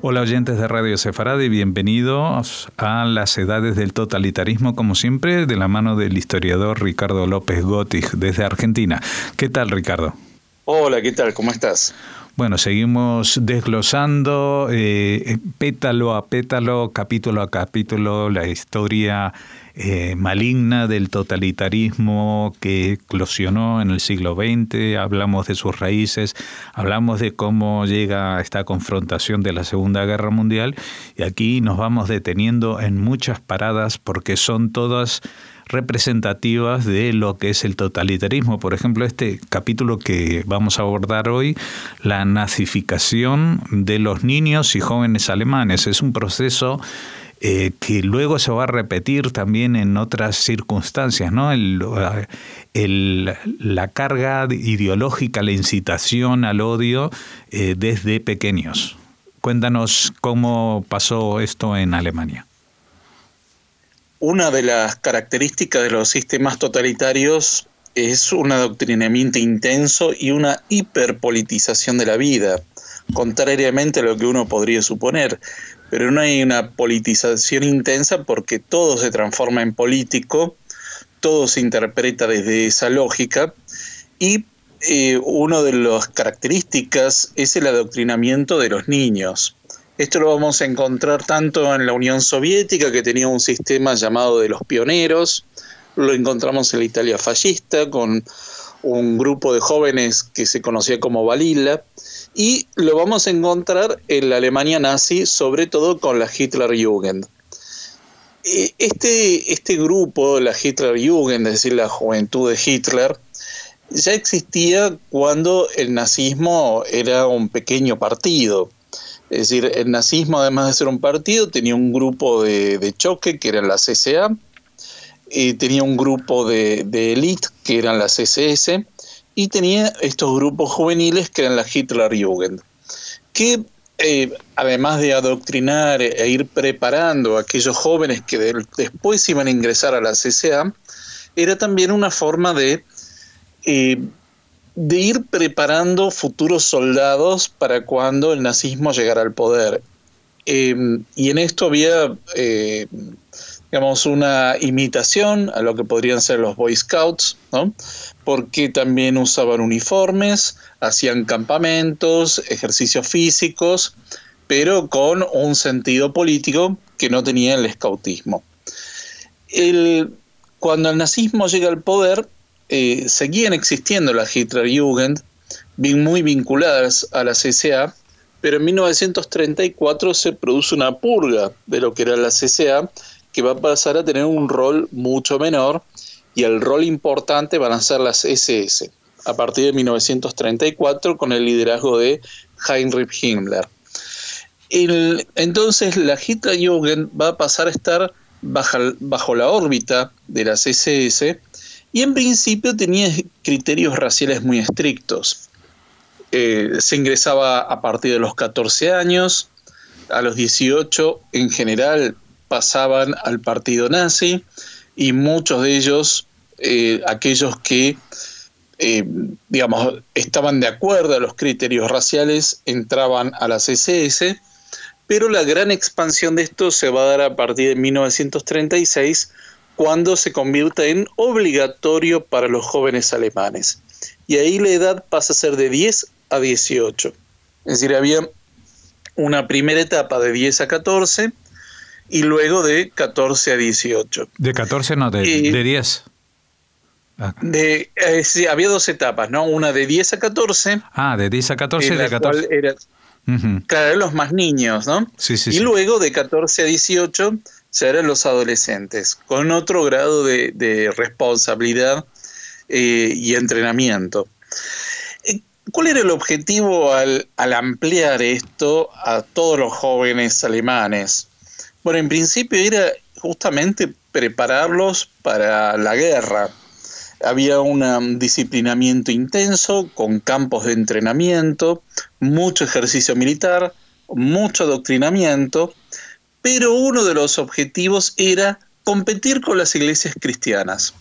Hola oyentes de Radio Sefaradi, bienvenidos a Las Edades del Totalitarismo, como siempre, de la mano del historiador Ricardo López Gottig, desde Argentina. ¿Qué tal, Ricardo? Hola, ¿qué tal? ¿Cómo estás? Bueno, seguimos desglosando pétalo a pétalo, capítulo a capítulo, la historia maligna del totalitarismo que eclosionó en el siglo XX. Hablamos de sus raíces, hablamos de cómo llega esta confrontación de la Segunda Guerra Mundial, y aquí nos vamos deteniendo en muchas paradas porque son todas representativas de lo que es el totalitarismo. Por ejemplo, este capítulo que vamos a abordar hoy, la nazificación de los niños y jóvenes alemanes, es un proceso que luego se va a repetir también en otras circunstancias, ¿no? La carga ideológica, la incitación al odio desde pequeños. Cuéntanos cómo pasó esto en Alemania. Una de las características de los sistemas totalitarios es un adoctrinamiento intenso y una hiperpolitización de la vida, contrariamente a lo que uno podría suponer. Pero no hay una politización intensa porque todo se transforma en político, todo se interpreta desde esa lógica, y una de las características es el adoctrinamiento de los niños. Esto lo vamos a encontrar tanto en la Unión Soviética, que tenía un sistema llamado de los pioneros, lo encontramos en la Italia fascista, con un grupo de jóvenes que se conocía como Balila, y lo vamos a encontrar en la Alemania nazi, sobre todo con la Hitlerjugend. Este grupo, la Hitlerjugend, es decir, la juventud de Hitler, ya existía cuando el nazismo era un pequeño partido. Es decir, el nazismo, además de ser un partido, tenía un grupo de choque, que eran las SA, tenía un grupo de élite, que eran las SS, y tenía estos grupos juveniles, que eran la Hitlerjugend, que además de adoctrinar e ir preparando a aquellos jóvenes que después iban a ingresar a las SA, era también una forma de ir preparando futuros soldados para cuando el nazismo llegara al poder. Y en esto había, digamos, una imitación a lo que podrían ser los Boy Scouts, ¿no? Porque también usaban uniformes, hacían campamentos, ejercicios físicos, pero con un sentido político que no tenía el scoutismo. Cuando el nazismo llega al poder, seguían existiendo las Hitlerjugend, muy vinculadas a las SA, pero en 1934 se produce una purga de lo que eran las SA, que va a pasar a tener un rol mucho menor, y el rol importante van a ser las SS, a partir de 1934, con el liderazgo de Heinrich Himmler. Entonces la Hitlerjugend va a pasar a estar bajo la órbita de las SS, y en principio tenía criterios raciales muy estrictos. Se ingresaba a partir de los 14 años, a los 18 en general pasaban al partido nazi, y muchos de ellos, aquellos que digamos, estaban de acuerdo a los criterios raciales, entraban a las SS, pero la gran expansión de esto se va a dar a partir de 1936, cuando se convierte en obligatorio para los jóvenes alemanes. Y ahí la edad pasa a ser de 10 a 18. Es decir, había una primera etapa de 10 a 14 y luego de 14 a 18. De 14 no, de 10. Sí, había dos etapas, ¿no? Una de 10 a 14. Ah, de 10 a 14 y de 14. Claro, eran los más niños, ¿no? Sí, sí, y sí. Luego de 14 a 18 se eran los adolescentes, con otro grado de responsabilidad y entrenamiento. ¿Cuál era el objetivo al ampliar esto a todos los jóvenes alemanes? Bueno, en principio era justamente prepararlos para la guerra. Había un disciplinamiento intenso, con campos de entrenamiento, mucho ejercicio militar, mucho adoctrinamiento, pero uno de los objetivos era competir con las iglesias cristianas.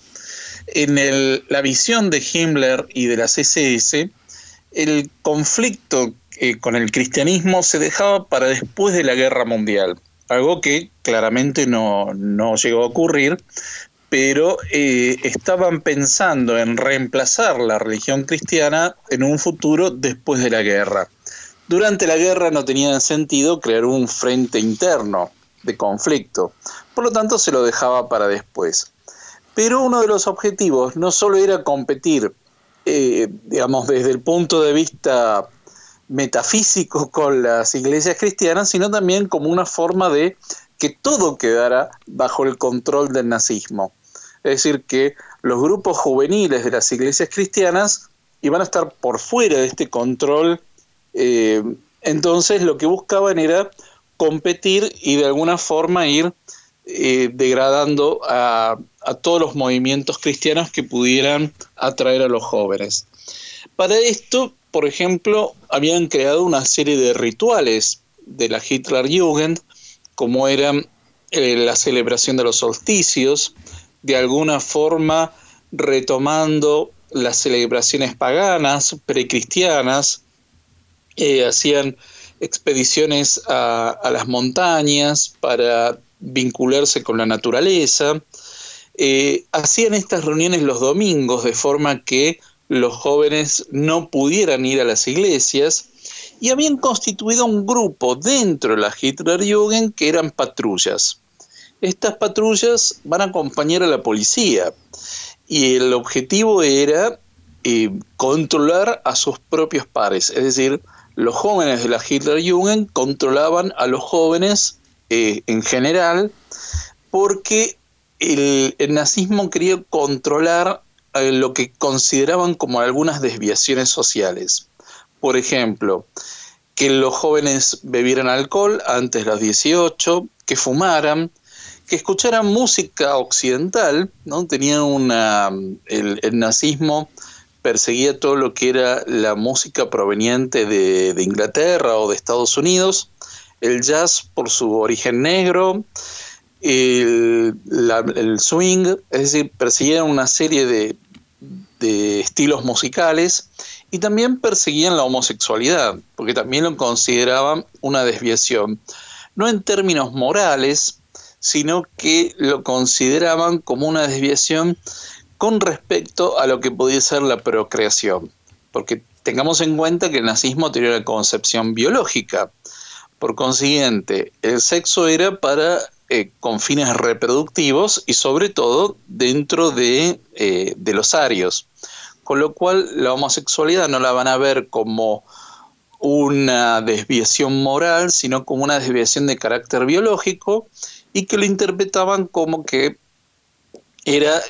En la visión de Himmler y de las SS, el conflicto con el cristianismo se dejaba para después de la Guerra Mundial, algo que claramente no llegó a ocurrir, pero estaban pensando en reemplazar la religión cristiana en un futuro después de la guerra. Durante la guerra no tenía sentido crear un frente interno de conflicto, por lo tanto se lo dejaba para después. Pero uno de los objetivos no solo era competir, digamos, desde el punto de vista metafísico con las iglesias cristianas, sino también como una forma de que todo quedara bajo el control del nazismo. Es decir, que los grupos juveniles de las iglesias cristianas iban a estar por fuera de este control. Entonces lo que buscaban era competir y de alguna forma ir degradando a todos los movimientos cristianos que pudieran atraer a los jóvenes. Para esto, por ejemplo, habían creado una serie de rituales de la Hitlerjugend, como eran la celebración de los solsticios, de alguna forma retomando las celebraciones paganas, precristianas, hacían expediciones a las montañas para vincularse con la naturaleza, hacían estas reuniones los domingos de forma que los jóvenes no pudieran ir a las iglesias, y habían constituido un grupo dentro de la Hitlerjugend que eran patrullas. Estas patrullas van a acompañar a la policía y el objetivo era controlar a sus propios pares, es decir, los jóvenes de la Hitlerjugend controlaban a los jóvenes en general, porque el nazismo quería controlar lo que consideraban como algunas desviaciones sociales. Por ejemplo, que los jóvenes bebieran alcohol antes de los 18, que fumaran, que escucharan música occidental, ¿no? El nazismo perseguía todo lo que era la música proveniente de Inglaterra o de Estados Unidos, el jazz por su origen negro, el swing, es decir, perseguían una serie de estilos musicales, y también perseguían la homosexualidad, porque también lo consideraban una desviación, no en términos morales, sino que lo consideraban como una desviación con respecto a lo que podía ser la procreación, porque tengamos en cuenta que el nazismo tenía una concepción biológica. Por consiguiente, el sexo era con fines reproductivos y sobre todo dentro de los arios, con lo cual la homosexualidad no la van a ver como una desviación moral, sino como una desviación de carácter biológico, y que lo interpretaban como que era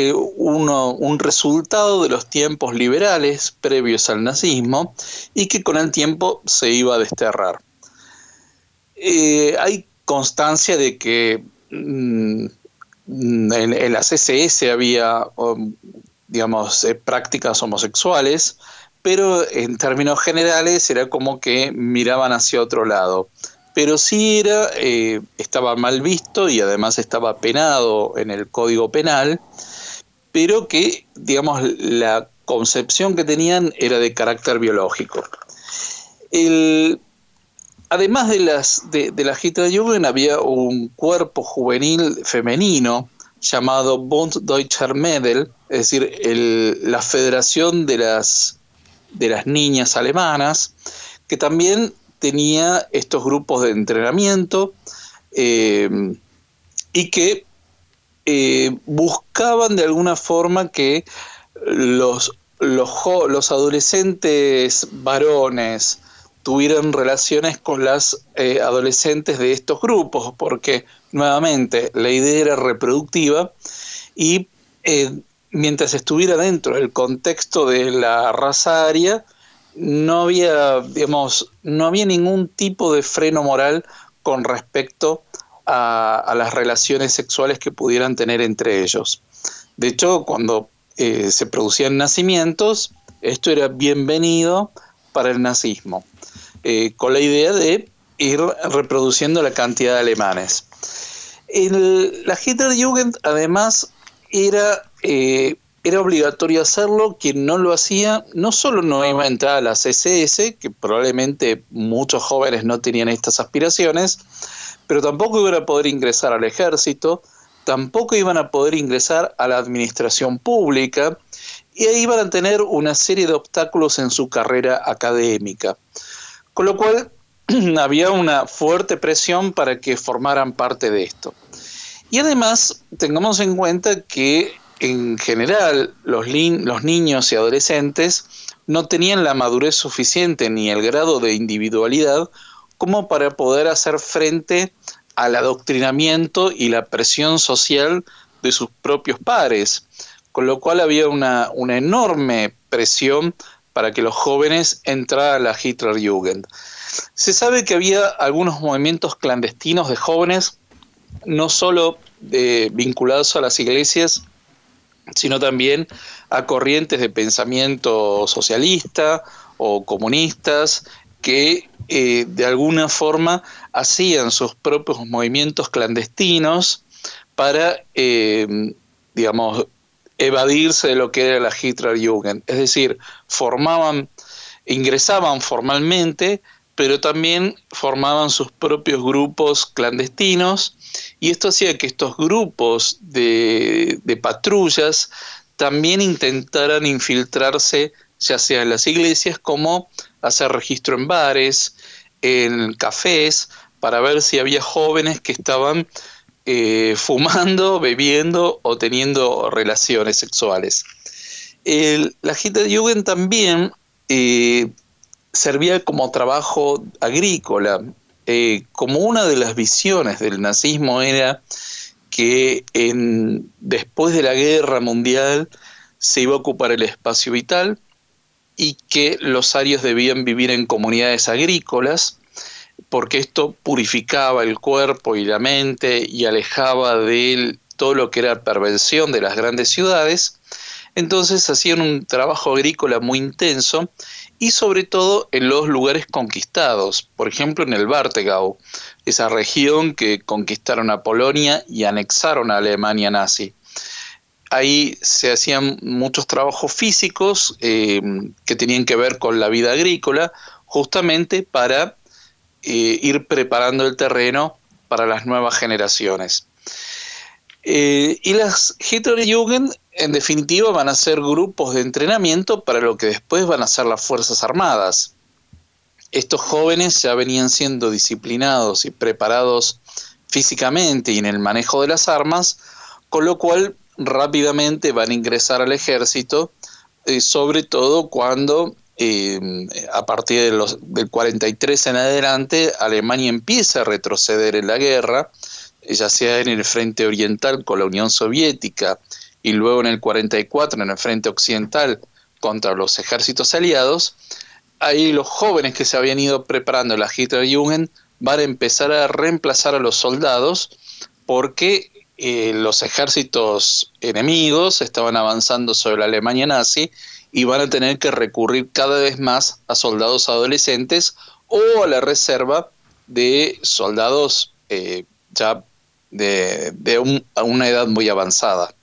un resultado de los tiempos liberales previos al nazismo y que con el tiempo se iba a desterrar. Hay constancia de que en las SS había, digamos, prácticas homosexuales, pero en términos generales era como que miraban hacia otro lado. Pero sí estaba mal visto y además estaba penado en el Código Penal, pero que, digamos, la concepción que tenían era de carácter biológico. Además de la Hitlerjugend había un cuerpo juvenil femenino llamado Bund Deutscher Mädel, es decir, la Federación de las Niñas Alemanas, que también tenía estos grupos de entrenamiento y que buscaban de alguna forma que los adolescentes varones tuvieran relaciones con las adolescentes de estos grupos, porque nuevamente la idea era reproductiva y mientras estuviera dentro del contexto de la raza aria, no había ningún tipo de freno moral con respecto a las relaciones sexuales que pudieran tener entre ellos. De hecho, cuando se producían nacimientos, esto era bienvenido para el nazismo, con la idea de ir reproduciendo la cantidad de alemanes. La Hitlerjugend además era era obligatorio hacerlo. Quien no lo hacía no solo no iba a entrar a las SS, que probablemente muchos jóvenes no tenían estas aspiraciones, pero tampoco iban a poder ingresar al ejército, tampoco iban a poder ingresar a la administración pública, y ahí iban a tener una serie de obstáculos en su carrera académica. Con lo cual había una fuerte presión para que formaran parte de esto. Y además, tengamos en cuenta que en general los niños y adolescentes no tenían la madurez suficiente ni el grado de individualidad como para poder hacer frente al adoctrinamiento y la presión social de sus propios pares, con lo cual había una enorme presión para que los jóvenes entraran a la Hitlerjugend. Se sabe que había algunos movimientos clandestinos de jóvenes, no solo vinculados a las iglesias, sino también a corrientes de pensamiento socialista o comunistas que de alguna forma hacían sus propios movimientos clandestinos para, digamos, evadirse de lo que era la Hitlerjugend. Es decir, ingresaban formalmente, pero también formaban sus propios grupos clandestinos, y esto hacía que estos grupos de patrullas también intentaran infiltrarse, ya sea en las iglesias, como hacer registro en bares, en cafés, para ver si había jóvenes que estaban fumando, bebiendo o teniendo relaciones sexuales. La Hitlerjugend también servía como trabajo agrícola. Como una de las visiones del nazismo era que después de la guerra mundial se iba a ocupar el espacio vital y que los arios debían vivir en comunidades agrícolas, porque esto purificaba el cuerpo y la mente y alejaba de todo lo que era perversión de las grandes ciudades. Entonces hacían un trabajo agrícola muy intenso, y sobre todo en los lugares conquistados, por ejemplo en el Warthegau, esa región que conquistaron a Polonia y anexaron a Alemania nazi. Ahí se hacían muchos trabajos físicos que tenían que ver con la vida agrícola, justamente para ir preparando el terreno para las nuevas generaciones. Y las Hitlerjugend, en definitiva, van a ser grupos de entrenamiento para lo que después van a ser las Fuerzas Armadas. Estos jóvenes ya venían siendo disciplinados y preparados físicamente y en el manejo de las armas, con lo cual rápidamente van a ingresar al ejército, sobre todo cuando a partir del 43 en adelante Alemania empieza a retroceder en la guerra, ya sea en el frente oriental con la Unión Soviética y luego en el 44 en el frente occidental contra los ejércitos aliados. Ahí los jóvenes que se habían ido preparando en la Hitlerjugend van a empezar a reemplazar a los soldados, porque los ejércitos enemigos estaban avanzando sobre la Alemania nazi y van a tener que recurrir cada vez más a soldados adolescentes o a la reserva de soldados ya a una edad muy avanzada.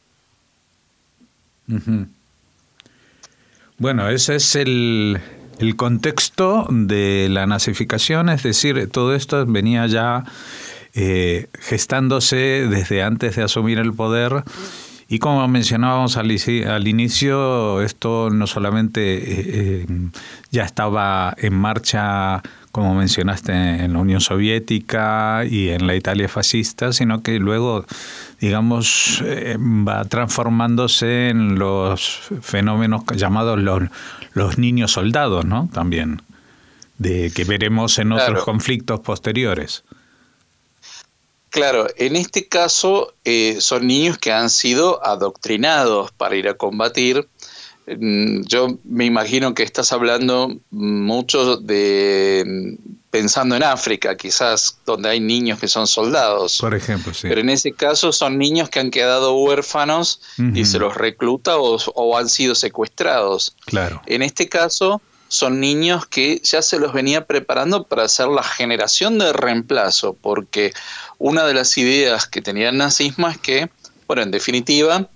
Uh-huh. Bueno, ese es el contexto de la nazificación, es decir, todo esto venía ya gestándose desde antes de asumir el poder, y como mencionábamos al inicio, esto no solamente ya estaba en marcha, como mencionaste, en la Unión Soviética y en la Italia fascista, sino que luego, digamos, va transformándose en los fenómenos llamados los niños soldados, ¿no? También, que veremos en otros conflictos posteriores. Claro, en este caso son niños que han sido adoctrinados para ir a combatir. Yo me imagino que estás hablando mucho pensando en África, quizás, donde hay niños que son soldados. Por ejemplo, sí. Pero en ese caso son niños que han quedado huérfanos y se los recluta o han sido secuestrados. Claro. En este caso son niños que ya se los venía preparando para hacer la generación de reemplazo, porque una de las ideas que tenía el nazismo es que, bueno, en definitiva,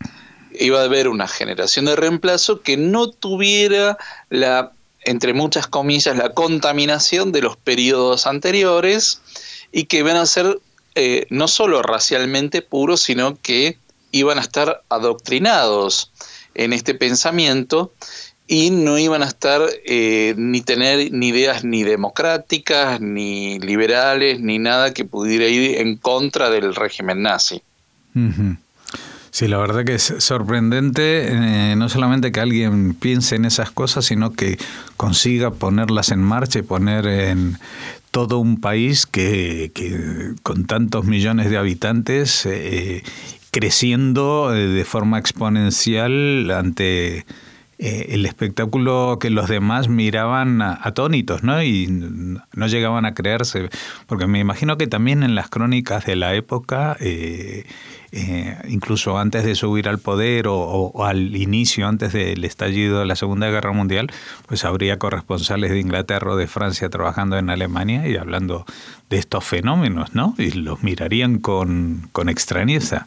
iba a haber una generación de reemplazo que no tuviera entre muchas comillas, la contaminación de los periodos anteriores, y que iban a ser no solo racialmente puros, sino que iban a estar adoctrinados en este pensamiento y no iban a estar ni tener ni ideas ni democráticas, ni liberales, ni nada que pudiera ir en contra del régimen nazi. Uh-huh. Sí, la verdad que es sorprendente, no solamente que alguien piense en esas cosas, sino que consiga ponerlas en marcha y poner en todo un país que con tantos millones de habitantes creciendo de forma exponencial ante el espectáculo que los demás miraban atónitos, ¿no? Y no llegaban a creerse, porque me imagino que también en las crónicas de la época, incluso antes de subir al poder o al inicio, antes del estallido de la Segunda Guerra Mundial, pues habría corresponsales de Inglaterra o de Francia trabajando en Alemania y hablando de estos fenómenos, ¿no? Y los mirarían con extrañeza.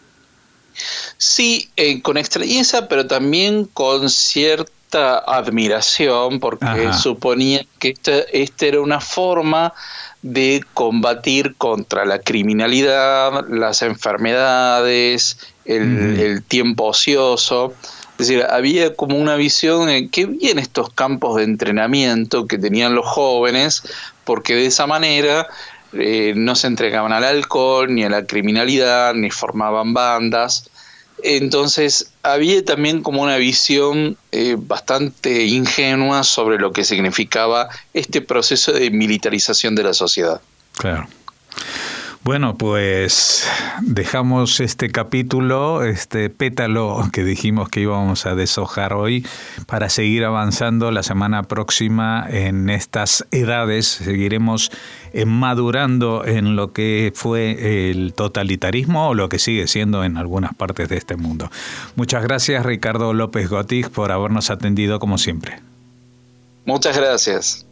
Sí, con extrañeza, pero también con cierta admiración, porque suponía que esta era una forma de combatir contra la criminalidad, las enfermedades, el tiempo ocioso. Es decir, había como una visión de qué bien estos campos de entrenamiento que tenían los jóvenes, porque de esa manera no se entregaban al alcohol, ni a la criminalidad, ni formaban bandas. Entonces había también como una visión bastante ingenua sobre lo que significaba este proceso de militarización de la sociedad. Claro. Bueno, pues dejamos este capítulo, este pétalo que dijimos que íbamos a deshojar hoy, para seguir avanzando la semana próxima en estas edades. Seguiremos madurando en lo que fue el totalitarismo o lo que sigue siendo en algunas partes de este mundo. Muchas gracias, Ricardo López Gotig, por habernos atendido como siempre. Muchas gracias.